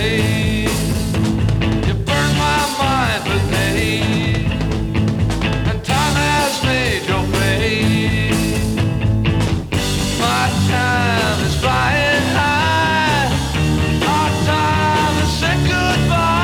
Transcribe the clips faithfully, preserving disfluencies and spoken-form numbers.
day. You burn my mind with hate, and time has made your fate. My time is flying high. Our time has said goodbye.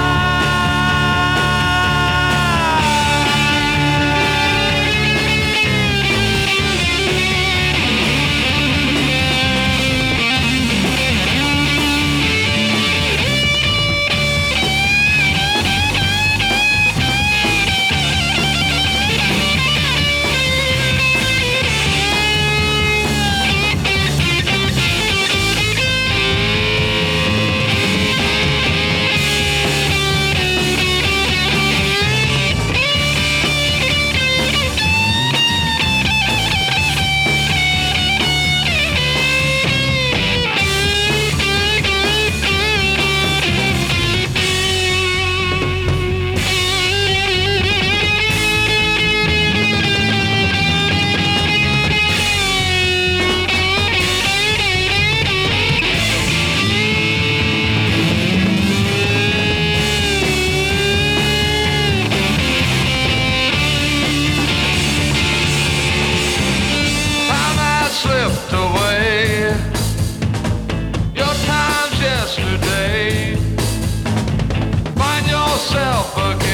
Slipped away. Your time's yesterday. Find yourself again.